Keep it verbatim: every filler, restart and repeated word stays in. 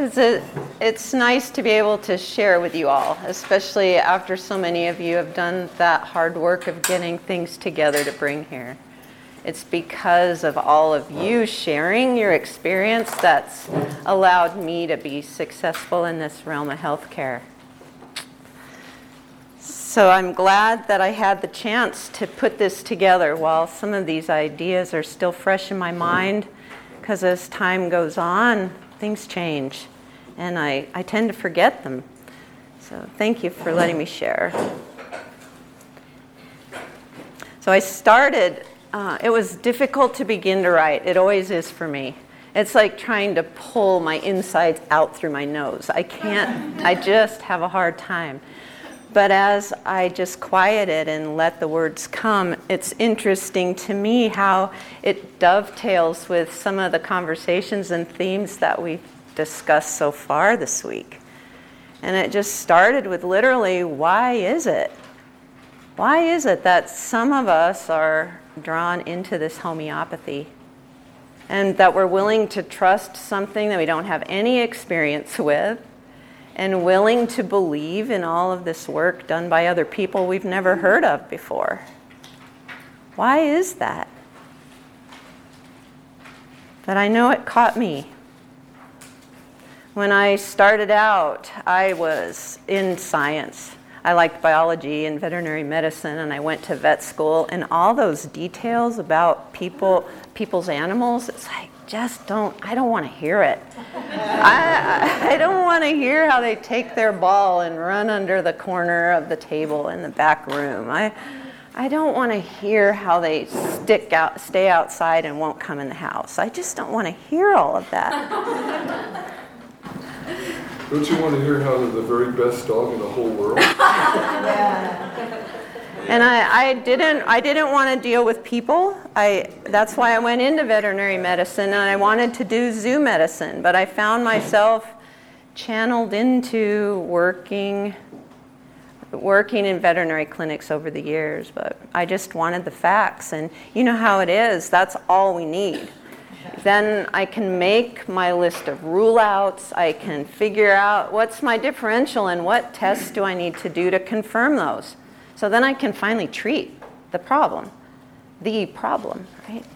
because it, it's nice to be able to share with you all, especially after so many of you have done that hard work of getting things together to bring here. It's because of all of you sharing your experience that's allowed me to be successful in this realm of healthcare. So I'm glad that I had the chance to put this together while some of these ideas are still fresh in my mind, because as time goes on, things change, and I, I tend to forget them. So thank you for letting me share. So I started, uh, it was difficult to begin to write. It always is for me. It's like trying to pull my insides out through my nose. I can't, I just have a hard time. But as I just quieted and let the words come, it's interesting to me how it dovetails with some of the conversations and themes that we've discussed so far this week. And it just started with literally, why is it? Why is it that some of us are drawn into this homeopathy? And that we're willing to trust something that we don't have any experience with, and willing to believe in all of this work done by other people we've never heard of before. Why is that? But I know it caught me. When I started out, I was in science. I liked biology and veterinary medicine, and I went to vet school, and all those details about people, people's animals, it's like, just don't, I don't want to hear it. I, I don't want to hear how they take their ball and run under the corner of the table in the back room. I, I don't want to hear how they stick out, stay outside and won't come in the house. I just don't want to hear all of that. Don't you want to hear how they're the very best dog in the whole world? Yeah. And I, I didn't I didn't want to deal with people. I that's why I went into veterinary medicine, and I wanted to do zoo medicine, but I found myself channeled into working working in veterinary clinics over the years, but I just wanted the facts, and you know how it is, that's all we need. Then I can make my list of rule outs, I can figure out what's my differential and what tests do I need to do to confirm those. So then I can finally treat the problem, the problem, right?